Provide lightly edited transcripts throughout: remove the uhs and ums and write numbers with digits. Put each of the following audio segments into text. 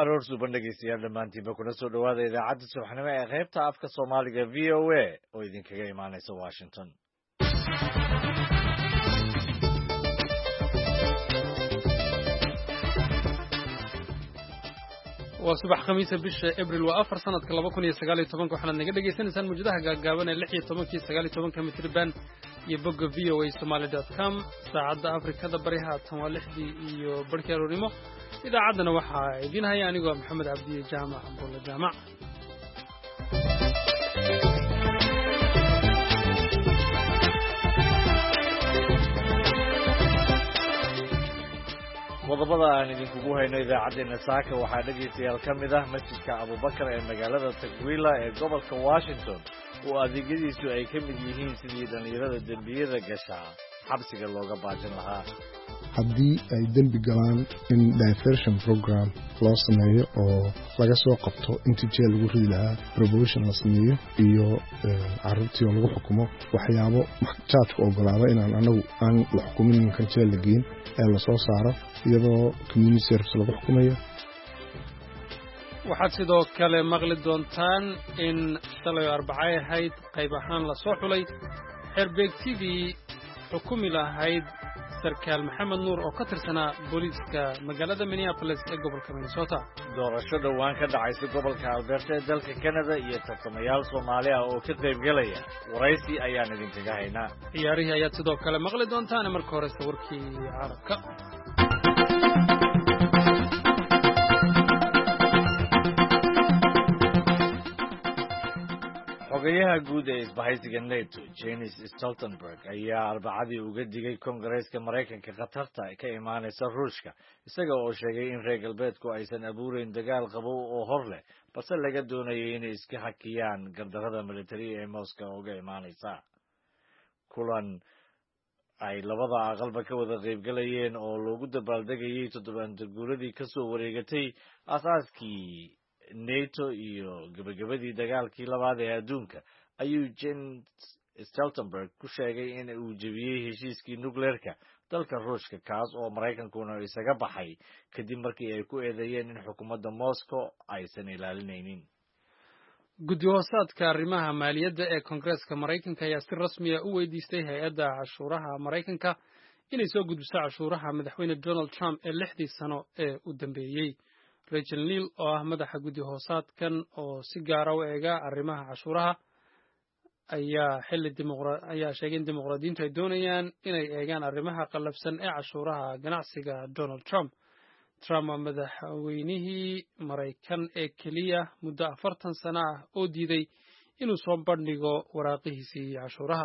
aroor suuban dhegeystayaal dhammaantiinba kuna soo dhawaada idaacadda subaxnimo ee qaybta afka Soomaaliga VOA oo idinkaga imaanaysa Washington. waa subax khamiis bisha Abriil waa 4 sanadka 2019 waxaad naga dhageysanaysaan muujadaha gaagaaban ee 16 mitir band iyo bogga voasomali.com saacadda Afrikada bari haatan waa 6 iyo barkii aroornimo idaacaddana waxaa idin haya anigoo Maxamed Cabdi Jaamac Abdulla Jaamac qodobada aan idinkugu hayno idaacadeena saaka waxaa dhegeystayaal ka mid ah masjidka Abubakar ee magaalada Tagwila ee gobolka Washington oo adeegyadiisu ay ka mid yihiin sidii dhalinyarada dembiyada gasha xabsiga looga baajin lahaa haddii ay dembi galaan in diversion program loo sameeyo oo laga soo qabto intii jeel lagu ridi lahaa promotion la sameeyo iyo carruurtii oo lagu xukumo waxyaabo jaajka ogolaada inaan anagu aan la xukumin kan jeel la geyn ee la soo saaro iyadoo community service lagu xukumayo waxaad sidoo kale maqli doontaan in shalay Arbacay ahayd qayb ahaan la soo xulay xerbeegtidii xukumi lahayd sarkaal Maxamed Nuur oo ka tirsanaa booliiska magaalada Minneapolis ee gobolka Minnesota doorasho dhawaan ka dhacaysa gobolka Alberta ee dalka Canada iyo tartamayaal Soomaali ah oo ka qayb galaya waraysi ayaan idinkaga haynaa ciyaarihii ayaad sidoo kale maqli doontaan marka hore warkii carabka xogayaha guud ee isbahaysiga NATO Jens Stoltenberg ayaa Arbacadii uga digay Koongareeska Mareykanka khatarta ka imaanaysa Ruushka isaga oo sheegay in reer galbeedku aysan abuureyn dagaal qabow oo hor leh balse laga doonayay inay iska hakiyaan gardarrada militari ee Moscow uga imaanaysa kulan ay labada aqalba ka wada qaybgalayeen oo loogu dabaaldegayay 7 guuradii ka soo wareegatay aasaaskii NATO iyo gabagabadii dagaalkii labaad ee adduunka ayuu Jens Stoltenberg ku sheegay in uu jebiyay heshiiskii nuclearka dalka Ruushka kaas oo Mareykankuna isaga baxay kadib markii ay ku eedeeyeen in xukuumadda Moscow aysan ilaalinaynin guddi-hoosaadka arrimaha maaliyadda ee Koongareeska Mareykanka ayaa si rasmi ah u weydiistay hay'adda cashuuraha Mareykanka inay soo gudbiso cashuuraha madaxweyne Donald Trump ee 6 sano ee u dambeeyay Rachel Neal oo ah madaxa guddi-hoosaadkan oo si gaar ah u eega arrimaha cashuuraha ayaa sheegay in dimuqraadiyiintu ay doonayaan inay eegaan arrimaha qalabsan ee cashuuraha ganacsiga Donald Trump waa madaxweynihii Mareykan ee keliya muddo 40 sano ah oo diiday inuu soo bandhigo waraaqihiisii cashuuraha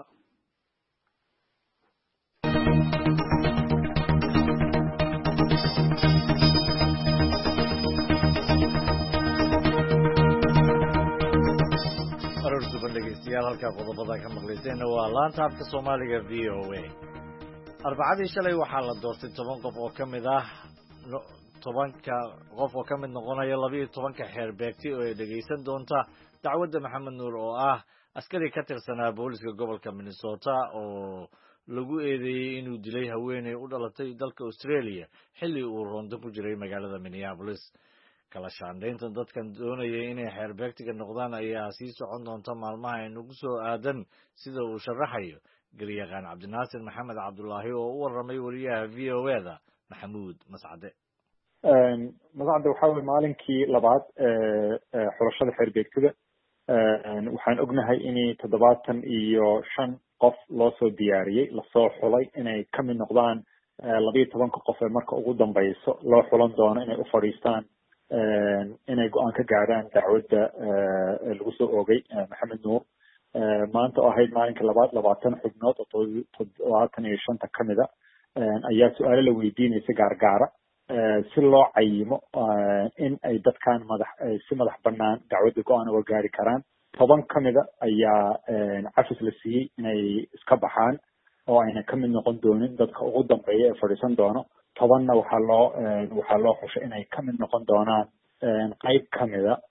dhegeystayaal halka qodobada ka maqlayseen waa laanta afka Soomaaliga VOA Arbacadii shalay waxaa la doortay 10 qof oo ka mid ah 10ka qof oo ka mid noqonaya 12ka xeerbeegti oo ay dhageysan doonta dacwadda Maxamed Nuur oo ah askari ka tirsanaa booliska gobolka Minnesota oo lagu eedeeyay inuu dilay haweeney u dhalatay dalka Australia xilli uu roonto ku jiray magaalada Minneapolis kala shaandhaynta dadkan doonayay inay xeerbeegtiga noqdaan ayaa sii socon doonta maalmaha ay nagu soo aadan sida uu sharaxayo garyaqaan Cabdinaasir Maxamed Cabdullaahi oo u waramay wariyaha VOA-da Maxamuud Mascade waxa weeye maalinkii labaad xulashada xeerbeegtiga waxaan ognahay in 75 qof loo soo diyaariyay la soo xulay inay ka mid noqdaan 12 qof ee marka ugu dambayso loo xulan doono inay u fadhiistaan inay go'aan ka gaaraan dacwadda lagu soo oogay Maxamed Nuur maanta oo ahayd maalinka labaad 20 xubnood oo 75 ka mid ah ayaa su'aalo la weydiinaysa gaargaara si loo cayimo in ay dadkan si madax bannaan dacwadda go'aan uga gaari karaan 10 ka mid ah ayaa cafis la siiyey inay iska baxaan oo ayna ka mid noqon doonin dadka ugu dambeeya ee fadhiisan doono 10na waxaa loo xushay inay ka mid noqon doonaan qayb ka mid ah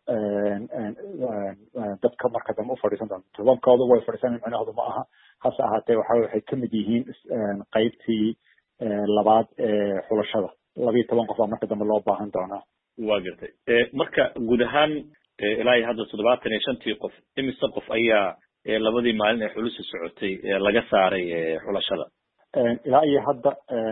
dadka marka dambe u fadhiisan doona 10koodu way fadhiisan macnaheedu ma aha hase ahaatee waxay ka mid yihiin qaybtii labaad ee xulashada 12 qof marka dambe loo baahan doonaa waa gartay marka guud ahaan ilaa hadda 75 qof imise qof ayaa labadii maalin ee xulusi socotay laga saaray xulashada ilaa iyo hadda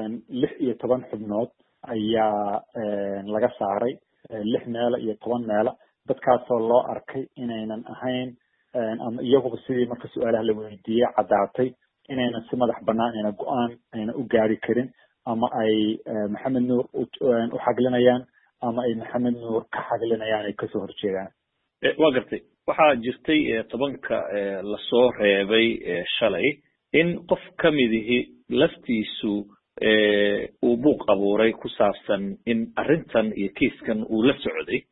16 xubnood ayaa laga saaray 6 meel iyo 10 meel dadkaasoo loo arkay inaynan ahayn ama iyaguba sidii marka su'aalaha la weydiiyay cadaatay inaynan si madax bannaan ayna go'aan ayna u gaari karin ama ay maxamed nuur u xaglinayaan ama ay maxamed nuur ka xaglinayaan ay kasoo horjeedaan waa gartay waxaa jirtay tobanka la soo reebay shalay in qof ka midihi laftiisu uu buuq abuuray ku saabsan in arrintan iyo kiiskan uu la socday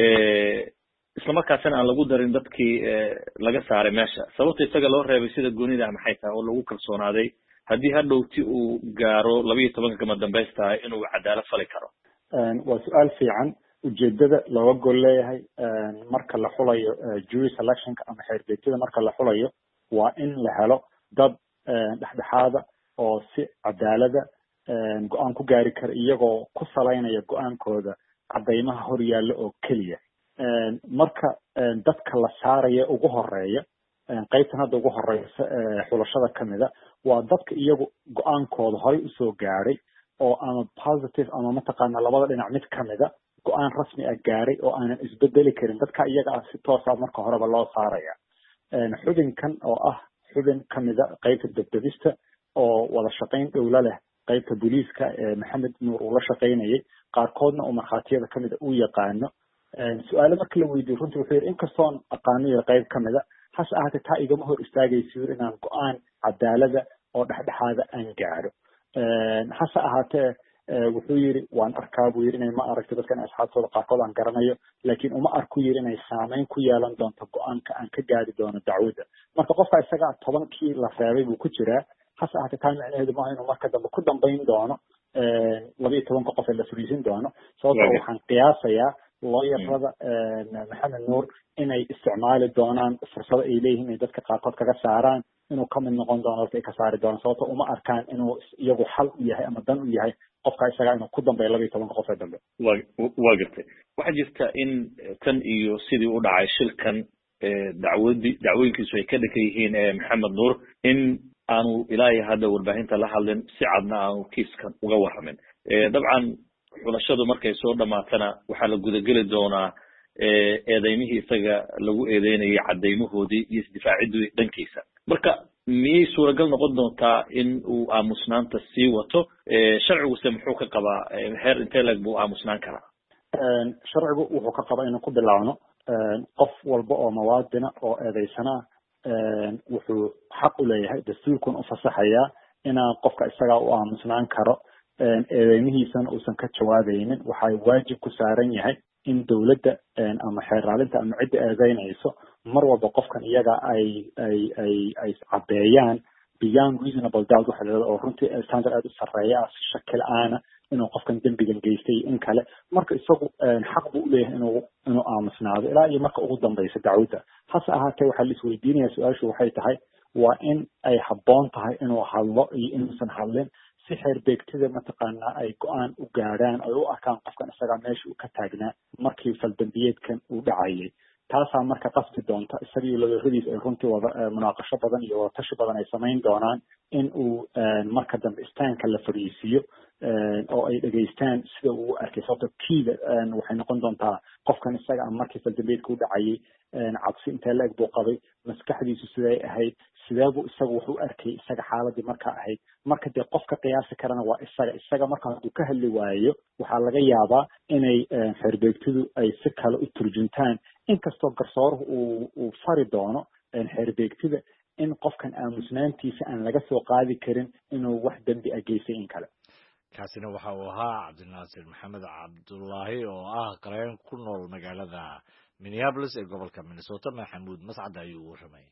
isla markaasina aan lagu darin dadkii laga saaray meesha sababta isaga loo reebay sida goonida maxay tahay oo lagu kalsoonaaday haddii hadhowti uu gaaro 12 kama dambaysta inuu cadaalad fali karo waa su'aal fiican ujeedada looga gol leeyahay marka la xulayo jury selectionka ama xeerbeegtada marka la xulayo waa in la helo dad dhexdhexaada oo si cadaalada go'aan ku gaari kara iyagoo ku salaynaya go'aankooda cadaymaha hor yaalla oo keliya marka dadka la saaraya ugu horeeya qaybtan hadda ugu horeysa xulashada kamida waa dadka iyagu go'aankooda horey usoo gaaray oo ama positive ama mataqaana labada dhinac mid kamida go'aan rasmi ah gaaray oo aanan isbedeli karin dadka iyaga ah si toos ah marka horeba loo saaraya xubinkan oo ah xubin kamida qaybta degdegista oo wada shaqayn dhowla leh qaybta booliiska maxamed nuur uu la shaqaynayay qaarkoodna oo markhaatiyada kamida uu yaqaano su'aalo marka la weydiiyo runtii wuxuu yidhi inkastoon aqaaniyo qayb kamida hase ahaatee taa igama hor istaagayso yiri inaan go'aan cadaalada oo dhexdhexaada aan gaaro hase ahaatee wuxuu yiri waan arkaa buu yiri inay ma aragto dadkan asxaabtooda qaarkood aan garanayo laakiin uma arku yiri inay saameyn ku yeelan doonto go'aanka aan ka gaari doono dacwadda marka qofka isaga 10kii la reebay buu ku jiraa hase ahaatee taa macnaheedu maaha inuu marka dambe ku dambayn doono 12 qof ee la fariisin doono sababtoo waxaan qiyaasayaa looyarada maxamed nuur inay isticmaali doonaan fursado ay leeyihiin inay dadka qaarkood kaga saaraan inuu ka mid noqon doono dadka ay ka saari doonaan sababtoo uma arkaan inuu iyagu xal u yahay ama dan u yahay qofka isaga inuu ku dambeeyo 12 qof ee dambe waa gartay waxaa jirta in tan iyo sidii u dhacay shilkan dacwooyinkiisu ay ka dhakan yihiin maxamed nuur in aanu ilaa hadda warbaahinta la hadlin si cadna aanu kiiskan uga warramin dabcan xulashadu markay soo dhamaatana waxaa la gudageli doonaa eedeymihii isaga lagu eedeynayay cadaymahoodii iyo isdifaacidii dhankiisa marka miyay suuragal noqon doontaa in uu aamusnaanta sii wato sharciguse muxuu ka qabaa heer intee leg buu aamusnaan karaa sharcigu wuxuu ka qabaa inuu ku bilaabno qof walba oo muwaadina oo eedeysana wuxuu xaq u leeyahay dastuurkun u fasaxayaa inaan qofka isaga u aamusnaan karo eedeymihiisana uusan ka jawaabaynin waxay waajib ku saaran yahay in dawladda ama xeeraalinta ama cidda eedeynayso mar walba qofkan iyaga ay caddeeyaan beyond reasonable doubt waxa la yidhahdo oo runtii standard aad u sarreeya ah si shaki la'aana inuu qofkan dembigan geystay in kale marka isagu xaq buu u leeyahay inuu aamusnaado ilaa iyo marka ugu dambaysa dacwadda hase ahaatee waxaa la isweydiinaya su-aashu waxay tahay waa in ay habboon tahay inuu hadlo iyo inuusan hadlin si xeerbeegtida mataqaanaa ay go'aan u gaadhaan ay u arkaan qofkan isagaa meesha uu ka taagnaa markii faldambiyeedkan uu dhacayay taasaa marka qasbi doonta isagii laweeradiis ay runtii wada munaaqasho badan iyo wadatashi badan ay samayn doonaan in uu marka dambe istaanka la fadhiisiiyo oo ay dhegaystaan sida uu arkay sababto kiida waxay noqon doontaa qofkan isaga markii faldambiyeedka u dhacayay cabsi intee la eg buu qabay maskaxdiisu siday ahayd sideebuu isagu wax u arkay isaga xaaladii markaa ahayd marka dee qofka qiyaasi karana waa isaga marka hadduu ka hadli waayo waxaa laga yaabaa inay xeerbeegtidu ay si kale u turjuntaan inkastoo garsooruhu uu fari doono xeerbeegtida in qofkan aamusnaantiisa aan laga soo qaadi karin inuu wax dembi ah geystay in kale kaasina waxa uu ahaa cabdinaasir maxamed cabdullaahi oo ah qareen ku nool magaalada minneapolis ee gobolka minnesota maxamuud mascad ayuu u warramay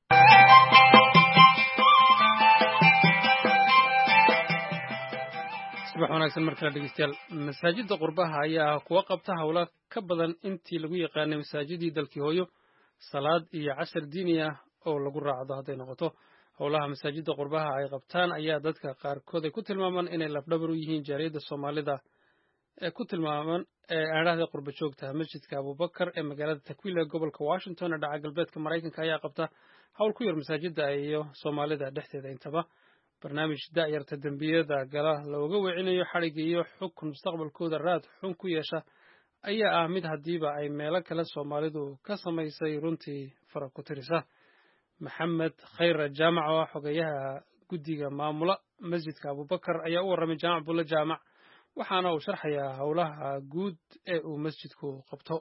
subax wanaagsan markale dhegeystayaal masaajidda qurbaha ayaa kuwa qabta howla ka badan intii lagu yaqaanay masaajidii dalkii hooyo salaad iyo cashar diini ah oo lagu raacdo hadday noqoto howlaha masaajidda qurbaha ay qabtaan ayaa dadka qaarkood ay ku tilmaamaan inay lafdhabar u yihiin jaariyadda soomaalida ee ku tilmaaman aadhahda qurba joogta masjidka abubakar ee magaalada takwil ee gobolka washington ee dhaca galbeedka maraykanka ayaa qabta hawl ku yar masaajida iyo soomaalida dhexdeeda intaba barnaamij da'yarta dembiyada gala looga weecinayo xadhigga iyo xukun mustaqbalkooda raad xun ku yeesha ayaa ah mid haddiiba ay meelo kale soomaalidu ka samaysay runtii fara ku tirisa maxamed khayra jaamac oo ah xogeyaha guddiga maamula masjidka abubakar ayaa u warramay jaamac bulle jaamac waxaana uu sharxayaa howlaha guud ee uu masjidku qabto.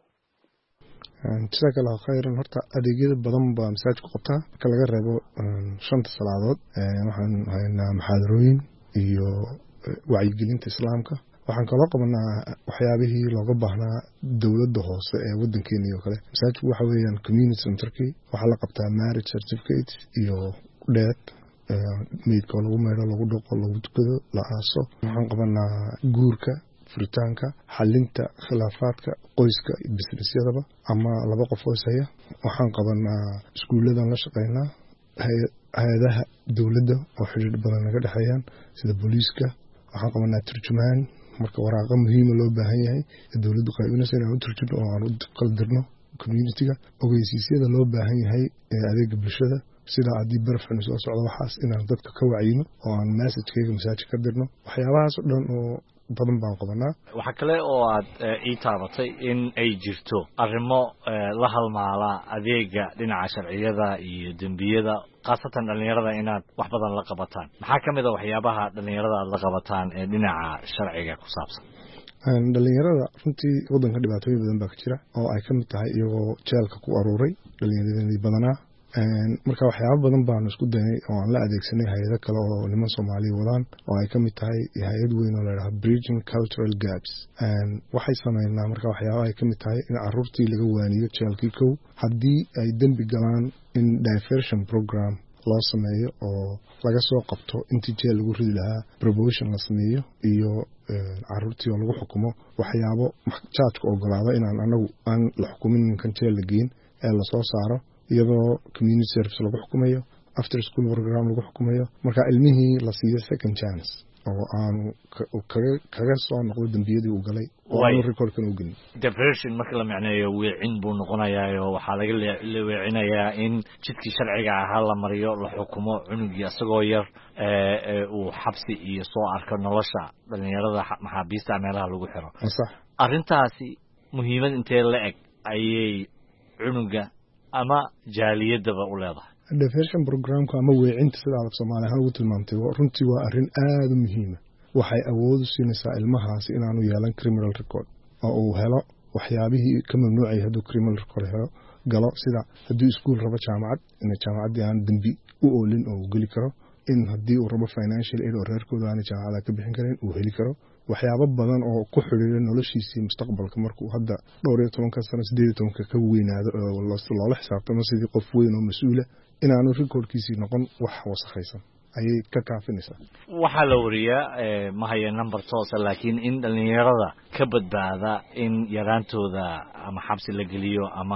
jazaaka allahu khayran. horta adeegyada badan baa masaajidku qabtaa marka laga reebo 5 salaadood waxaan haynaa maxaadarooyin iyo wacyigelinta islaamka. waxaan kaloo qabanaa waxyaabihii looga baahnaa dowladda hoose ee waddankeena iyo kale. masaajidku waxa weeyaan community centerkii waxaa la qabtaa marriage certificate iyo dheed meydka lagu meydho lagu dhaqo lagu tukado la aaso. waxaan qabanaa guurka furitaanka xalinta khilaafaadka qoyska businessyadaba ama laba qof oo ishaya. waxaan qabanaa iskuulladan la shaqeynaa hay-adaha dowladda oo xidhiidh badan naga dhexeeyaan sida booliiska. waxaan qabanaa turjumaan marka waraaqa muhiima loo baahan yahay ee dowladdu qaybinaysa inaan u turjino oo aan u kala dirno communitiga. ogeysiisyada loo baahan yahay ee adeega bulshada sida haddii barafxuni soo socdo waxaas inaan dadka ka waciyino oo aan messajkeyga masaajid ka dirno. waxyaabahaas oo dhan oo badan baan qabanaa. waxaa kale oo aad ii taabatay in ay jirto arrimo la halmaala adeega dhinaca sharciyada iyo dembiyada khaasatan dhalinyarada inaad wax badan la qabataan. maxaa ka mid a waxyaabaha dhalinyarada aad la qabataan ee dhinaca sharciga ku saabsan? dhalinyarada runtii waddanka dhibaatooyin badan baa ka jira oo ay ka mid tahay iyagoo jeelka ku aruuray dhalinyaradii badanaa. marka waxyaaba badan baanu isku daynay oo aan la adeegsanay hay-ado kale oo niman soomaaliya wadaan oo ay ka mid tahay hay-ad weyn oo ladhaha bridging cultural gaps. waxay sameynaa marka waxyaaba ay ka mid tahay in caruurtii laga waaniyo jeelkii kow haddii ay dembi galaan in diversion program loo sameeyo oo laga soo qabto intii jeel lagu ridi lahaa promotion la sameeyo iyo caruurtii oo lagu xukumo waxyaabo jaajka ogolaada inaan anagu aan la xukumin ninkan jeel la geyn ee lasoo saaro iyadoo community service lagu xukumayo after school program lagu xukumayo marka ilmihii la siiyo second chance oo aanu kaga soo noqdo dembiyadii uu galay oo aanu recordkan u gelin. diversion marka la macneeyo weecin buu noqonayaa oo waxaa laga weecinayaa in jidkii sharciga ahaa la mariyo la xukumo cunugii isagoo yar uu xabsi iyo soo arko nolosha dhalinyarada maxaabiista meelaha lagu xiro. arrintaasi muhiimad intee la eg ayay cunuga ama jaaliyadaba u leedahay? diversion programka ama weecinta sida aad Soomaali ahaan ugu tilmaamtay runtii waa arrin aad u muhiim ah. waxay awood u siinaysaa ilmahaasi inaanu yeelan criminal record oo uu helo waxyaabihii ka mamnuucay hadduu criminal record helo galo sida haddii iskuul rabo jaamacad in jaamacaddii aan dembi u oolin oo uu geli karo in haddii uu rabo financial aid oo reerkooda aan jaamacada ka bixin karin uu heli karo waxyaabo badan oo ku xiriira noloshiisa mustaqbalka markuu hadda 12 sano 18 ka weynaado oo loola xisaabtamo sidii qof weyn oo mas'uul ah inaanu recordkiisii noqon wax wasakhaysan ayay ka kaafinaysaa. waxaa la wariyaa ma haya number toosa laakiin in dhalinyarada ka badbaada in yaraantooda ama xabsi la geliyo ama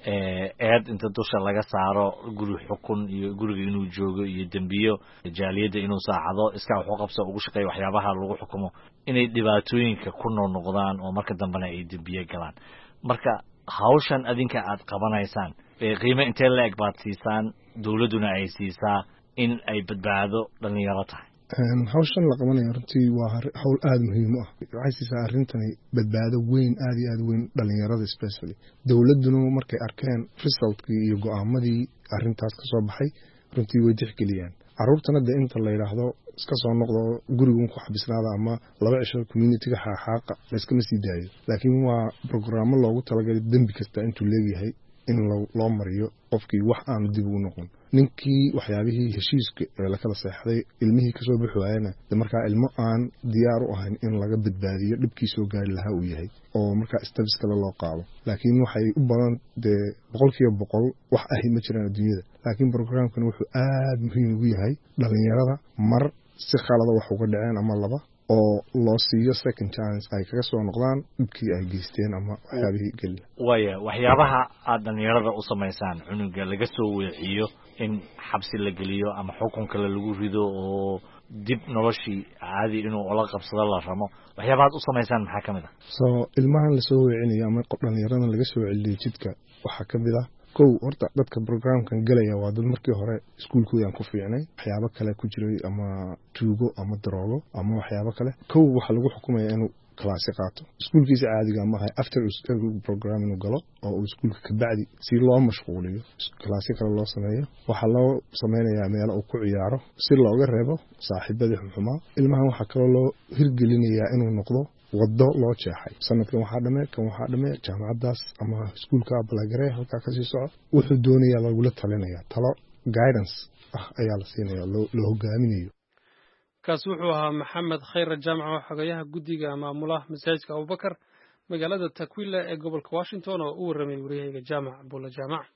eed inta dusha laga saaro guri xukun iyo guriga inuu joogo iyo dembiyo jaaliyadda inuu saacado iska wax u qabso ugu shaqeeyo waxyaabaha lagu xukumo inay dhibaatooyinka ku noqdaan oo marka dambena ay dembiye galaan. marka hawshan adinka aad qabanaysaan qiimo intee la eg baad siisaan dowladduna ay siisaa in ay badbaado dhalinyaro tahay? hawshan la qabanayo runtii waa hawl aad muhiim u ah. waxay siisaa arrintani badbaado weyn aad iyo aad weyn dhalinyarada especially. dowladduna markay arkeen resultkii iyo go'aamadii arrintaas ka soo baxay runtii way tixgeliyaan. carruurtana dee inta la yidhaahdo iska soo noqdo gurigun ku xabisnaada ama 2 cisho communitiga xaaqa la iskama sii daayo laakiin waa programmo loogu talagalay dembi kasta intuu leeyahay in loo mariyo qofkii wax aan dib ugu noqon. ninkii waxyaabihii heshiiska ee la kala seexday ilmihii ka soo bixi waayana markaa ilmo aan diyaar u ahayn in laga badbaadiyo dhibkii soo gaari lahaa uu yahay oo markaa steps kale loo qaado. laakiin waxay u badan dee 100% wax ahi ma jiraan adduunyada laakiin programkan wuxuu aad muhiim ugu yahay dhalinyarada mar si khalada wax uga dhaceen ama laba oo loo siiyo second chance ay kaga soo noqdaan dhibkii ay geysteen ama waxyaabihii geli. waxyaabaha aad dhalinyarada u samaysaan cunuga laga soo weeciyo in xabsi la geliyo ama xukun kale lagu rido oo dib noloshii caadi inuu ula qabsado la ramo waxyaabaad u samaysaan maxaa ka mid ah so ilmahan lasoo weecinayo ama dhalinyaradan laga soo celiyay jidka waxaa ka mid ah kow horta dadka programkan galaya waa dad markii hore iskuulkooda aan ku fiicnay waxyaabo kale ku jiray ama tuugo ama daroogo ama waxyaabo kale kow waxaa lagu xukumaya inuu class qaato iskuulkiisa caadiga ma aha after program inuu galo oo uu iskuulka ka bacdi si loo mashquuliyo class kale loo sameeyo waxa loo sameeyaa meel uu ku ciyaaro si looga reebo saaxiibada xumaa ilmahan waxa kale loo hirgelinayaa inuu noqdo wado loo jeexay sanadkan waxaa dhamee jaamacadaas ama iskuulka balagare halka ka sii soco wuxuu doonayaa lagula talinayaa talo guidance ayaa la siinayaa loo hogaaminayo kaas wuxuu ahaa maxamed khayr jaamac oo xogayaha guddiga maamulaha masaajidka abubakar magaalada takwila ee gobolka washington oo u warramay wariyahayga jaamac buula jaamac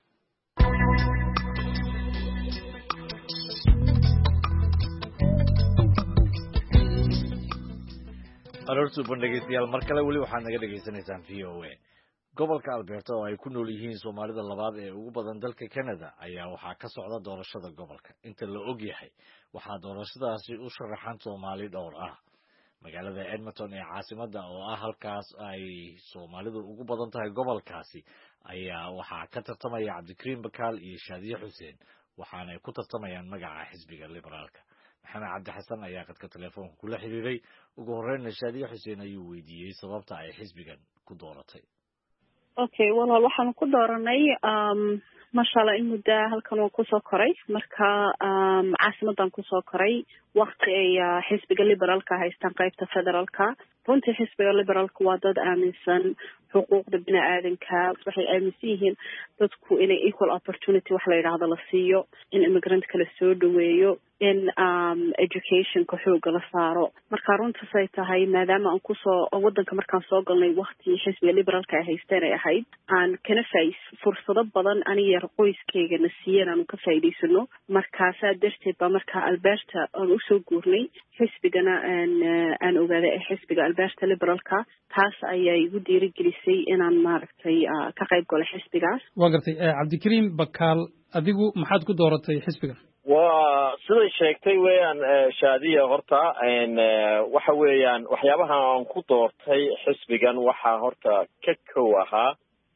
aroortu bandhegeystayaal mar kale weli waxaad naga dhegaysanaysaan v o a gobolka alberta oo ay ku nool yihiin soomaalida labaad ee ugu badan dalka canada ayaa waxaa ka socda doorashada gobolka inta la og yahay waxaa doorashadaasi u sharaxan soomaali dhowr ah magaalada edmonton ee caasimada oo ah halkaas ay soomaalidu ugu badan tahay gobolkaasi ayaa waxaa ka tartamaya cabdikariim bakaal iyo shaadiye xuseen waxaanay ku tartamayaan magaca xisbiga liberaalka maxamed cabdi xasan ayaa qadka telefoonka kula xiriiray ugu horreynna shaadiye xuseen ayuu weydiiyey sababta ay xisbigan ku dooratay okay walaal waxaan ku dooranay mashallah in muddo halkan oo kusoo koray marka caasimadan kusoo koray waqti ay xisbiga liberaalka haystaan qaybta federaalka runtii xisbiga liberaalka waa dad aaminsan xuquuqda bini'aadanka waxay aaminsan yihiin dadku inay equal opportunity wax la yidhaahdo la siiyo in immigrant kala soo dhaweeyo in educationka xooga la saaro marka runtaas ay tahay maadaama aan kusoo wadanka markaan soo galnay waqti xisbiga liberaalka ay haysteen ay ahayd aan kana fursado badan aniga qoyskeygana siiyeen aanu ka faa'iidaysano markaasaa darteed baa markaa alberta aan usoo guurnay xisbigana aan ogaaday xisbiga alberta liberaalka taas ayaa igu dhiirigelisay inaan maaragtay ka qayb galo xisbigaas waa gartay cabdikariim bakaal adigu maxaad ku dooratay xisbigan waa siday sheegtay weeyaan shaadiya horta waxa weeyaan waxyaabaha aan ku doortay xisbigan waxaa horta ka kow ahaa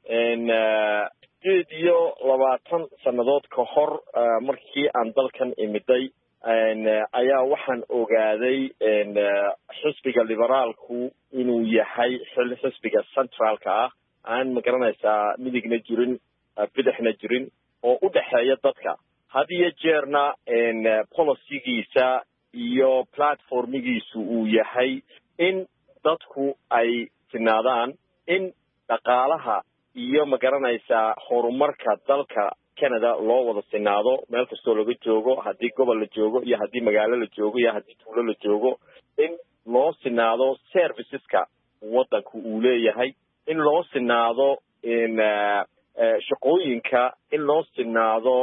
20 sannadood ka hor markii aan dalkan imiday ayaa waxaan ogaaday xisbiga liberaalku inuu yahay xisbiga centraalka ah aan magaranaysaa midigna jirin bidixna jirin oo u dhexeeya dadka had iyo jeerna policygiisa iyo platformigiisu uu yahay in dadku ay sinaadaan in dhaqaalaha iyo magaranaysaa horumarka dalka Canada loo wada sinaado meel kastoo laga joogo haddii gobol la joogo iyo haddii magaalo la joogo iyo haddii tuulo la joogo in loo sinaado serviceska waddanku uu leeyahay in loo sinaado shaqooyinka in loo sinaado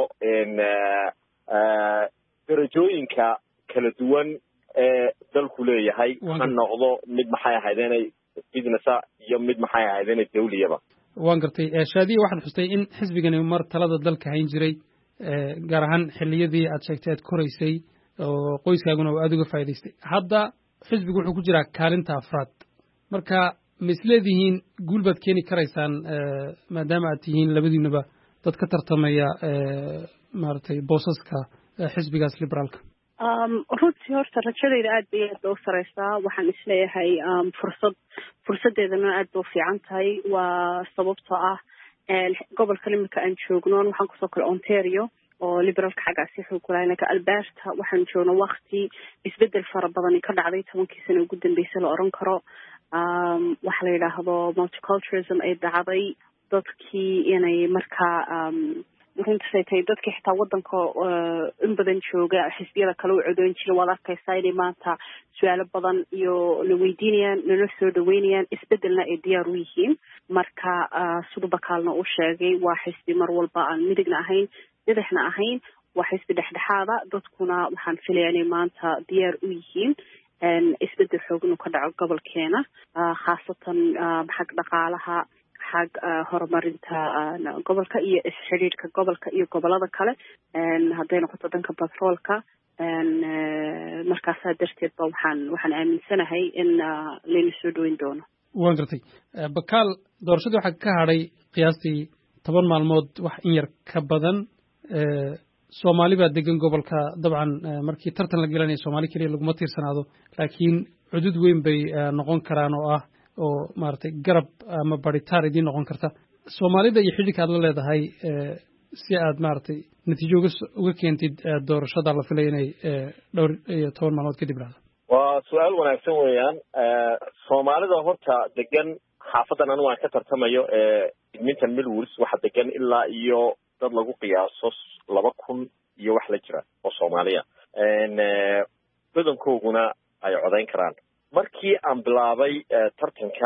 darajooyinka kala duwan ee dalku leeyahay ha noqdo mid maxay ahayd inay businessa iyo mid maxay ahayd inay dawliyaba waan gartay shaadiye waxaad xustay in xisbigani mar talada dalka hayn jiray gaar ahaan xilliyadii aad sheegtay aad koraysay oo qoyskaaguna aad uga faa'iidaystay hadda xisbigu wuxuu ku jiraa kaalinta afraad marka ma isleedihiin guul baad keeni karaysaan maadaama aad tihiin labadiinaba dad ka tartamaya maaragtay boosaska xisbigaas liberaalka runtii horta rajadayda aad bay aad u sareysaa waxaan isleeyahay fursadeedana aad bay u fiican tahay waa sababtoo ah gobolka iminka aan joogno waxaan kusoo kale Ontario oo liberaalka xaggaasi xoog ku lahayn laakiin alberta waxaan joogno waqti isbedel fara badan ka dhacday 10 sano ugu dambeysay la oran karo waxa la yiraahdo multiculturalism ay dhacday dadkii inay markaa runtii tay dadkii xitaa wadanka in badan jooga xisbiyada kale u codoon jiray wada arkaysaa inay maanta su'aalo badan iyo la weydiinayaan lana soo dhaweynayaan isbedelna ay diyaar u yihiin marka sidoo bakaalna uu sheegay waa xisbi mar walba aan midigna ahayn bidixna ahayn waa xisbi dhexdhexaada dadkuna waxaan filayaa inay maanta diyaar u yihiin isbedel xoog inuu ka dhaco gobolkeena khaasatan xag dhaqaalaha xag horumarinta gobolka iyo isxiriirka gobolka iyo gobolada kale hadday noqoto dhanka batroolka markaasaa darteed ba waxaan aaminsanahay in layna soo dhaweyn doono. waan gartay bakaal doorashadii waxaa ka hadhay qiyaastii 10 maalmood wax in yar ka badan Soomaali baa degan gobolka dabcan markii tartan la gelanayo Soomaali kaliya laguma tiirsanaado laakiin cudud weyn bay noqon karaan oo maartay garab ama baritaar idin noqon karta Soomaalida iyo xidhiidhka aad la leedahay si aad maartay natiijo uga keentid doorashada la filay inay dhowr iyo 10 maalmood kadib dhacdo. waa su'aal wanaagsan weeyaan Soomaalida horta degan xaafadan anu waan ka tartamayo Edmonton Millwoods waxa degan ilaa iyo dad lagu qiyaaso 2,000 iyo wax la jira oo Soomaaliya badankooduna ay codayn karaan markii aan bilaabay tartanka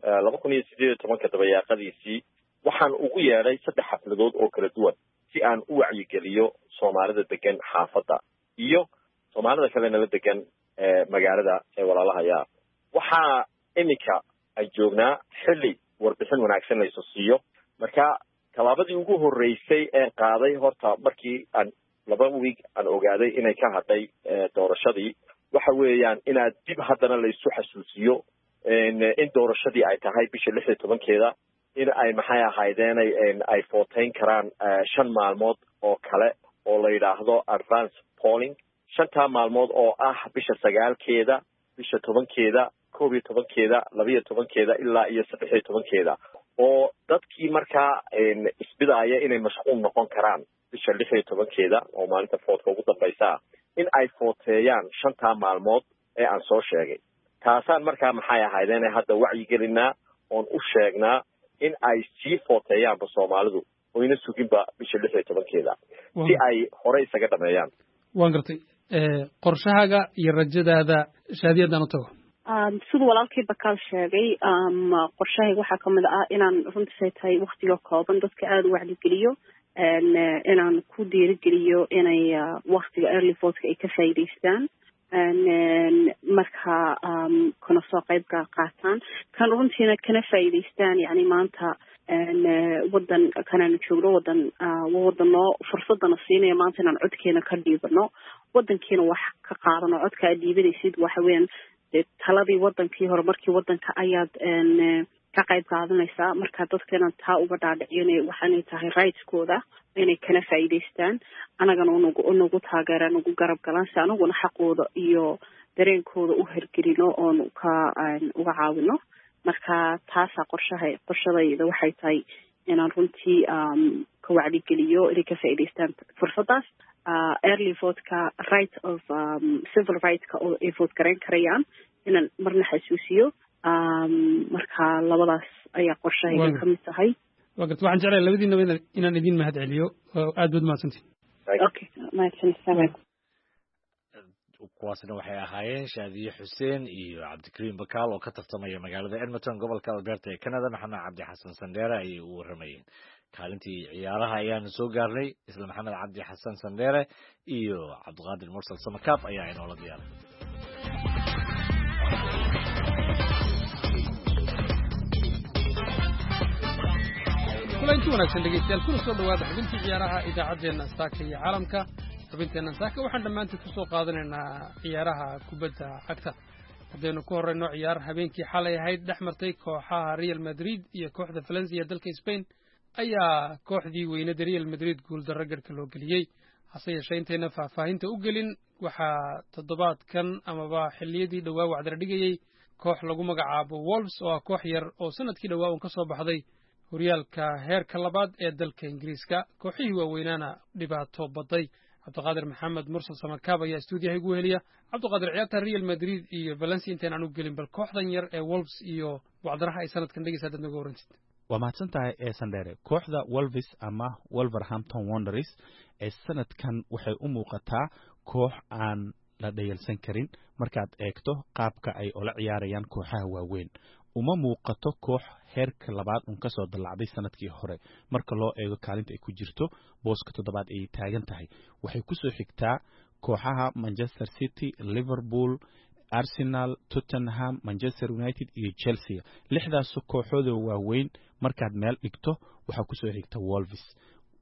2018 dabayaaqadiisii waxaan ugu yeedhay 3 xafladood oo kala duwan si aan u wacyigeliyo Soomaalida degan xaafada iyo Soomaalida kale la degan magaalada ee walaalahaya waxa imika ay joognaa xilli warbixin wanaagsan la siiyo marka talaabadii ugu horeysay ee qaaday horta markii aan 2 week aan ogaaday inay ka hadhay doorashadii waxa weeyaan inaad dib haddana la isu xasuusiyo in doorashadii ay tahay bisha 16keeda in ay maxay ahaydeen ay footeyn karaan 5 maalmood oo kale oo la yiraahdo advance polling 5 maalmood oo ah bisha 9keeda bisha 10keeda 11keeda 12keeda ilaa iyo 13keeda oo dadkii markaa isbidaaya inay mashquul noqon karaan bisha 16keeda oo maalinta foodka ugu dambaysa in ay footeeyaan 5 maalmood ee aan soo sheegay taasaan markaa maxay ahaydeen hadda wacyi gelinaa oon u sheegnaa in ay sii footeeyaan Soomaalidu oo ina suginba bisha 16keeda si ay hore isaga dhameeyaan. waan gartay qorshahaaga iyo rajadaada shaadiyadaan u tago sidoo walaalkay bakaal sheegay qorshahayga waxaa kamid ah inaan runtii tahay waqtiga kooban dadka aad u wacdi geliyo inaan ku dhiirigeliyo inay waqtiga early vote ay ka faa'iideystaan marka kana soo qayb qaataan kan runtiina kana faa'iideystaan yani maanta wadan kanaan joogno wadan fursadana siinaya maanta inaan codkeena ka dhiibano wadankiina wax ka qaadano codka dhiibadaysid waxa weeyaan taladii wadankii hore markii wadanka ayaad ka qayb qaadanaysaa marka dadkana taa uga dhaadhiciyeen waxaanay tahay rightskooda inay kana faa'iideystaan anagana unugu taageeraan ugu garab galaan si anaguna xaqooda iyo dareenkooda u hirgelino oon uga caawino marka taasaa qorshadayda waxay tahay inaan runtii ka wacdigeliyo inay ka faa'iideystaan fursadaas early vote-ka right of civil right-ka oo ay vote garayn karayaan inaan marna xasuusiyo marka labadaas ayaa qorshahayga ka mid tahay. waxaan jeclahay labadiinaba inaan idin mahad celiyo aad baad mahadsantiin. okay mahadsanid. kuwaasna waxay ahaayeen Shaadiye Xuseen iyo Cabdikariim Bakaal oo ka tartamaya magaalada Edmonton gobolka Alberta ee Canada. Maxamed Cabdi Xasan Sandheere ayay u waramayeen kaalintii ciyaaraha ayaanu soo gaarnay isla Maxamed Cabdi Xasan Sandheere iyo Cabdiqaadir Mursal Samakaab ayaa inoo la diyaaray. kulanti wanaagsan dhegeystayaal kuna soo dhawaada xubintii ciyaaraha idaacadeena Saaka iyo Caalamka. xubinteena Saaka waxaan dhammaantii ku soo qaadanaynaa ciyaaraha kubadda cagta haddaynu ku horeyno ciyaar habeenkii xalay ahayd dhex martay kooxaha Real Madrid iyo kooxda Valencia dalka Spain ayaa kooxdii weynada Real Madrid guul darro garka loo geliyey hase yeeshee intayna faahfaahinta u gelin waxaa toddobaadkan amaba xilliyadii dhawaa wacdara dhigayay koox lagu magacaabo Wolves oo ah koox yar oo sanadkii dhawaa uun ka soo baxday horyaalka heerka labaad ee dalka Ingiriiska kooxihii waaweynaana dhibaato baday. Cabdiqaadir Maxamed Mursal Samakaab ayaa stuudiyaha ugu heliya. Cabdiqaadir ciyaarta Real Madrid iyo Valencia intaan aanu gelin bal kooxdan yar ee Wolves iyo wacdaraha ay sanadkan dhigaysaa dad naga warantid. waa mahadsantahay Sandheere kooxda Wolves ama Wolverhampton Wanderers ee sanadkan waxay u muuqataa koox aan la dhayalsan karin markaad eegto qaabka ay ula ciyaarayaan kooxaha waaweyn uma muuqato koox heerka labaad ka soo dalacday sanadkii hore marka loo eego kaalinta ay ku jirto booska toddobaad ay taagan tahay waxay ku soo xigtaa kooxaha Manchester City, Liverpool, Arsenal, Tottenham, Manchester United iyo Chelsea lixdaas kooxood waaweyn markaad meel dhigto waxa ku soo xigta Wolves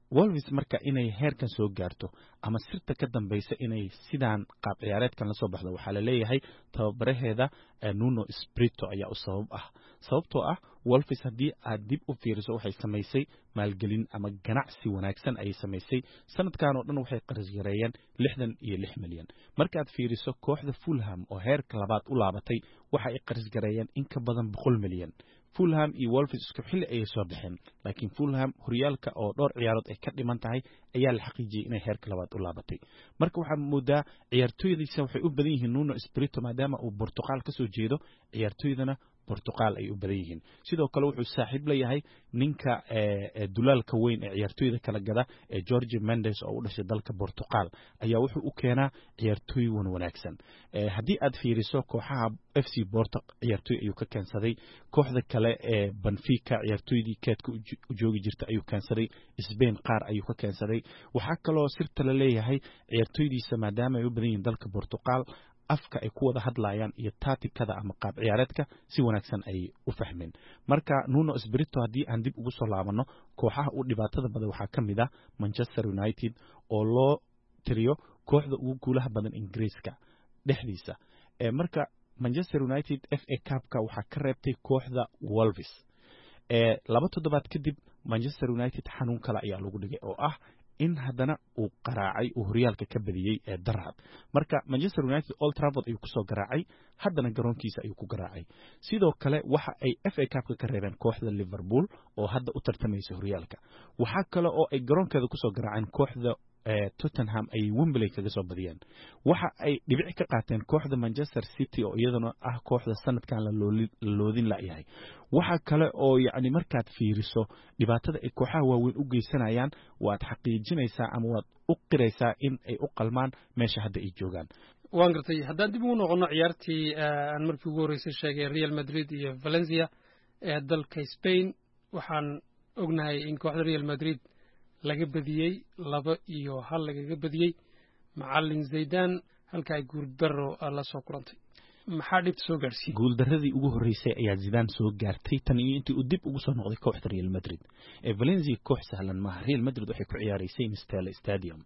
Wolves marka inay heerkan soo gaarto ama sirta ka dambaysa inay sidaan qaab ciyaareedkan la soo baxdo waxaa la leeyahay tababaraheeda Nuno Espirito ayaa u sabab ah sababtoo ah Wolves haddii aad dib u fiiriso waxay samaysay maalgelin ama ganacsi wanaagsan ay samaysay sanadkan oo dhan waxay qarash gareeyeen 66 milyan markaad fiiriso kooxda Fulham oo heerka labaad u laabatay waxa ay qarash gareeyeen in ka badan 100 milyan Fulham iyo Wolves isku xilli ay soo baxeen laakiin Fulham horyaalka oo dhowr ciyaarood ay ka dhiman tahay ayaa la xaqiijiyay inay heerka labaad u laabatay marka waxa moodaa ciyaartooydiisa waxay u badan yihiin Nuno Espirito maadaama uu Portugal ka soo jeedo ciyaartooydana Portugal ay u badan yihiin sidoo kale wuxuu saaxiib la yahay ninka dulaalka weyn ee ciyaartooyda kala gada ee Jorge Mendes oo u dhashay dalka Portugal ayaa wuxuu u keenaa ciyaartooy wanaagsan haddii aad fiiriso kooxaha FC Porto ciyaartooy ayuu ka keensaday kooxda kale ee Benfica ciyaartooydii keedka u joogi jirta ayuu keensaday Spain qaar ayuu ka keensaday waxa kale oo sirta la leeyahay ciyaartooydiisa maadaama ay u badan yihiin dalka Portugal afka ay ku wada hadlayaan iyo tacticada ama qaab ciyaareedka si wanaagsan ay u fahmeen marka Nuno Espirito haddii aan dib ugu soo laabano kooxaha u dhibaatada badan waxaa ka mid ah Manchester United oo loo tiriyo kooxda ugu guulaha badan Ingiriiska dhexdiisa marka Manchester United FA Cup-ka waxaa ka reebtay kooxda Wolves 2 toddobaad kadib Manchester United xanuun kale ayaa lagu dhigay oo ah in haddana uu qaraacay uu horyaalka ka badiyay darad marka Manchester United Old Trafford ayuu ku soo garaacay haddana garoonkiisa ayuu ku garaacay sidoo kale waxa ay FA Cup ka reebeen kooxda Liverpool oo hadda u tartamaysa horyaalka waxa kale oo ay garoonkeeda ku soo garaaceen kooxda Tottenham ay Wembley kaga soo badiyeen waxa ay dhibic ka qaateen kooxda Manchester City oo iyaduna ah kooxda sanadkan la loodin la yahay waxa kale oo yaani markaad fiiriso dhibaatada ay kooxaha waaweyn u geysanayaan waad xaqiijinaysaa ama waad u qiraysaa in ay u qalmaan meesha hadda ay joogaan waan gartay haddaan dib ugu noqono ciyaartii aan markii ugu horreysay sheegay Real Madrid iyo Valencia ee dalka Spain waxaan ognahay in kooxda Real Madrid laga badiyay 2-1 lagaga badiyay macallin Zidane halka ay guuldaro la soo kulantay maxaa dhibta soo gaarsiiyay guuldaradii ugu horeysay ayaa Zidane soo gaartay tan iyo intii uu dib ugu soo noqday kooxda Real Madrid Valencia koox sahlan ma Real Madrid waxay ku ciyaaraysay Mestalla Stadium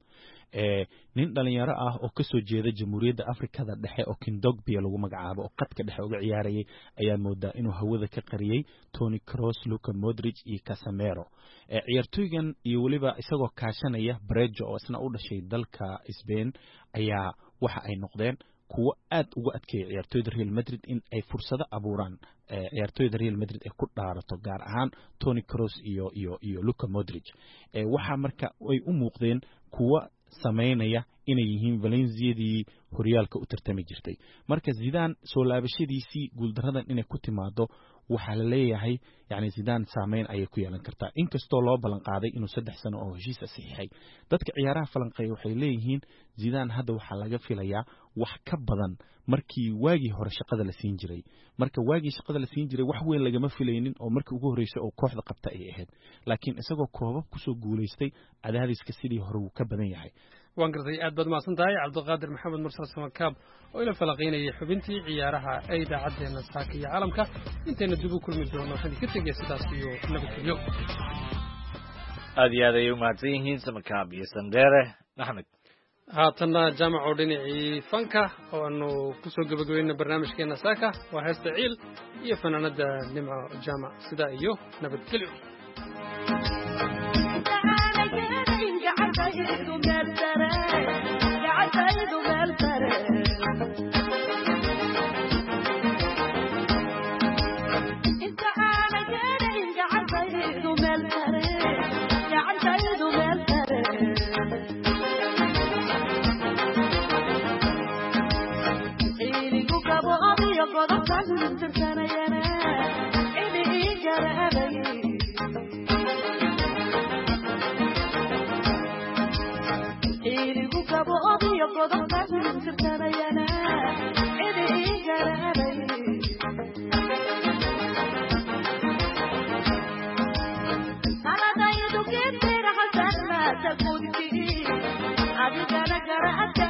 nin dhalinyaro ah oo ka soo jeeda Jamhuuriyadda Afrikada dhexe oo Kondogbia lagu magacaabo oo qadka dhexe uga ciyaarayay ayaa moodaa inuu hawada ka qariyay Toni Kroos Luka Modric iyo Casemiro ciyaartooygan iyo waliba isagoo kaashanaya Brejo oo isna u dhashay dalka Spain ayaa waxa ay noqdeen kuwa aad uga adkeeyay ciyaartooyda Real Madrid in ay fursado abuuraan ciyaartooyda Real Madrid ay ku dhaarato gaar ahaan Toni Kroos iyo Luka Modric waxa marka ay u muuqdeen kuwa sameynaya inay yihiin Valencia-dii horyaalka u tartami jirtay marka Zidane soo laabashadiisii guuldaradan inay ku timaado waxa la leeyahay yani Zidane saameyn ayay ku yeelan kartaa inkastoo loo balan qaaday inuu 3 sano oo heshiis saxiixay dadka ciyaaraha falanqeey waxay leeyihiin Zidane hadda waxa laga filayaa wax ka badan markii waagii hore shaqada la siin jiray marka waagii shaqada la siin jiray wax weyn lagama filaynin oo markii ugu horeysay oo kooxda qabta ay ahayd laakiin isagoo koobab ku soo guuleystay cadaadiska sidii hore uu ka badan yahay waan gartay aad baad maasan tahay Cabdiqaadir Maxamed Mursal Samakaab oo ila falaqeynayay xubintii ciyaaraha ee idaacadeena saaka iyo caalamka intayna dib u kulmi doono waxaan ka tagay sidaas iyo nabadgelyo aad iyo aad ayay u mahadsan yihiin Samakaab iyo Sandere Axmed haatana jaamaco dhinacii fanka oo aanu ku soo gabagabeynay barnaamijkeena saaka waa heesta ciil iyo fanaanada Nimco Jaamac sida iyo nabadgelyo I'm